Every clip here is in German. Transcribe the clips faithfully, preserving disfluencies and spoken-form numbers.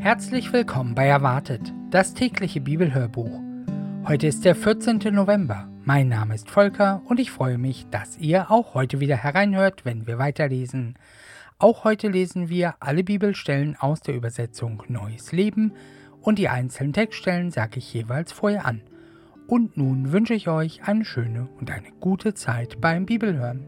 Herzlich willkommen bei Erwartet, das tägliche Bibelhörbuch. Heute ist der vierzehnte November. Mein Name ist Volker und ich freue mich, dass ihr auch heute wieder hereinhört, wenn wir weiterlesen. Auch heute lesen wir alle Bibelstellen aus der Übersetzung Neues Leben und die einzelnen Textstellen sage ich jeweils vorher an. Und nun wünsche ich euch eine schöne und eine gute Zeit beim Bibelhören.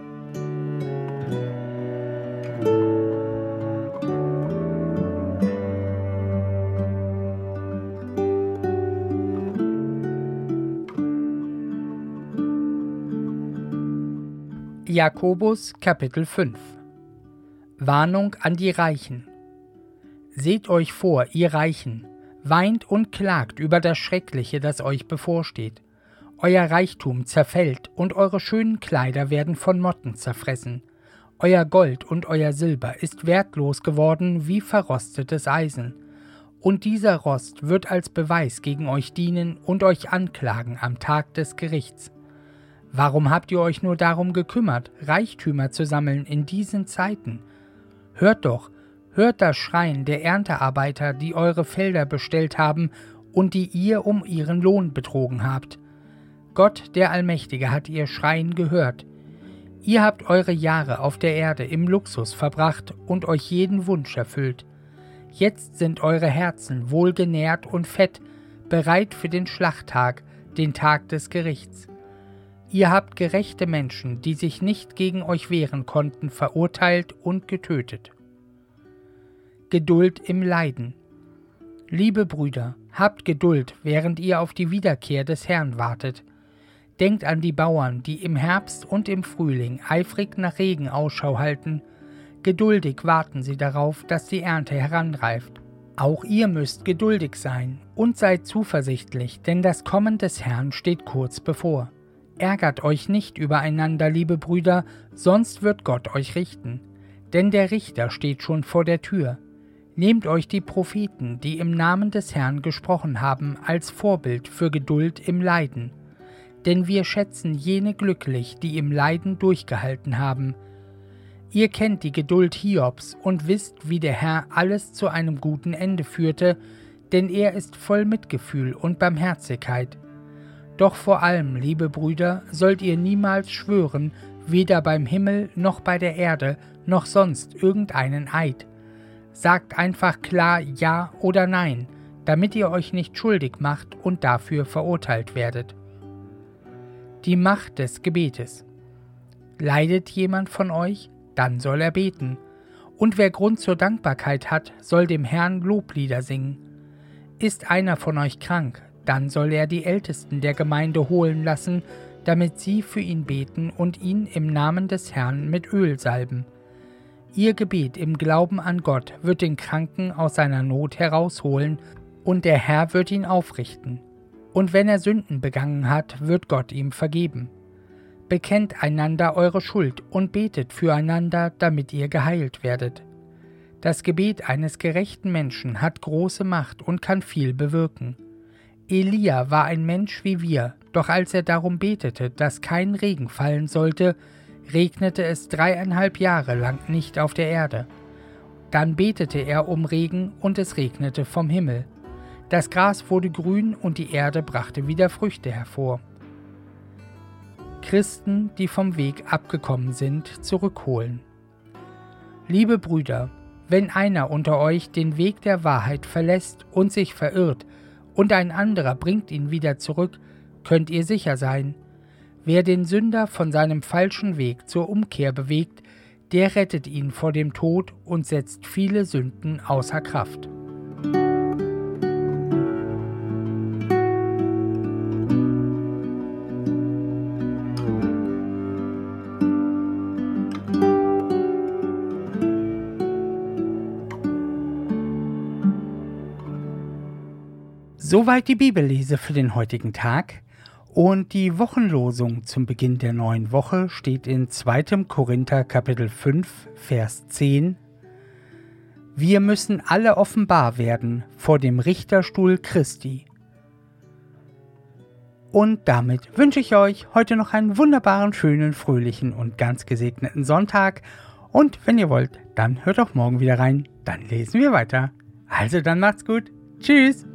Jakobus Kapitel fünf. Warnung an die Reichen. Seht euch vor, ihr Reichen, weint und klagt über das Schreckliche, das euch bevorsteht. Euer Reichtum zerfällt und eure schönen Kleider werden von Motten zerfressen. Euer Gold und euer Silber ist wertlos geworden wie verrostetes Eisen. Und dieser Rost wird als Beweis gegen euch dienen und euch anklagen am Tag des Gerichts. Warum habt ihr euch nur darum gekümmert, Reichtümer zu sammeln in diesen Zeiten? Hört doch, hört das Schreien der Erntearbeiter, die eure Felder bestellt haben und die ihr um ihren Lohn betrogen habt. Gott, der Allmächtige, hat ihr Schreien gehört. Ihr habt eure Jahre auf der Erde im Luxus verbracht und euch jeden Wunsch erfüllt. Jetzt sind eure Herzen wohlgenährt und fett, bereit für den Schlachttag, den Tag des Gerichts. Ihr habt gerechte Menschen, die sich nicht gegen euch wehren konnten, verurteilt und getötet. Geduld im Leiden. Liebe Brüder, habt Geduld, während ihr auf die Wiederkehr des Herrn wartet. Denkt an die Bauern, die im Herbst und im Frühling eifrig nach Regen Ausschau halten. Geduldig warten sie darauf, dass die Ernte heranreift. Auch ihr müsst geduldig sein und seid zuversichtlich, denn das Kommen des Herrn steht kurz bevor. Ärgert euch nicht übereinander, liebe Brüder, sonst wird Gott euch richten. Denn der Richter steht schon vor der Tür. Nehmt euch die Propheten, die im Namen des Herrn gesprochen haben, als Vorbild für Geduld im Leiden. Denn wir schätzen jene glücklich, die im Leiden durchgehalten haben. Ihr kennt die Geduld Hiobs und wisst, wie der Herr alles zu einem guten Ende führte, denn er ist voll Mitgefühl und Barmherzigkeit. Doch vor allem, liebe Brüder, sollt ihr niemals schwören, weder beim Himmel noch bei der Erde, noch sonst irgendeinen Eid. Sagt einfach klar Ja oder Nein, damit ihr euch nicht schuldig macht und dafür verurteilt werdet. Die Macht des Gebetes. Leidet jemand von euch? Dann soll er beten. Und wer Grund zur Dankbarkeit hat, soll dem Herrn Loblieder singen. Ist einer von euch krank? Dann soll er die Ältesten der Gemeinde holen lassen, damit sie für ihn beten und ihn im Namen des Herrn mit Öl salben. Ihr Gebet im Glauben an Gott wird den Kranken aus seiner Not herausholen, und der Herr wird ihn aufrichten. Und wenn er Sünden begangen hat, wird Gott ihm vergeben. Bekennt einander eure Schuld und betet füreinander, damit ihr geheilt werdet. Das Gebet eines gerechten Menschen hat große Macht und kann viel bewirken. Elia war ein Mensch wie wir, doch als er darum betete, dass kein Regen fallen sollte, regnete es dreieinhalb Jahre lang nicht auf der Erde. Dann betete er um Regen und es regnete vom Himmel. Das Gras wurde grün und die Erde brachte wieder Früchte hervor. Christen, die vom Weg abgekommen sind, zurückholen. Liebe Brüder, wenn einer unter euch den Weg der Wahrheit verlässt und sich verirrt, und ein anderer bringt ihn wieder zurück, könnt ihr sicher sein. Wer den Sünder von seinem falschen Weg zur Umkehr bewegt, der rettet ihn vor dem Tod und setzt viele Sünden außer Kraft. Soweit die Bibellese für den heutigen Tag, und die Wochenlosung zum Beginn der neuen Woche steht in zweiter Korinther Kapitel fünf, Vers zehn. Wir müssen alle offenbar werden vor dem Richterstuhl Christi. Und damit wünsche ich euch heute noch einen wunderbaren, schönen, fröhlichen und ganz gesegneten Sonntag. Und wenn ihr wollt, dann hört auch morgen wieder rein, dann lesen wir weiter. Also dann macht's gut. Tschüss.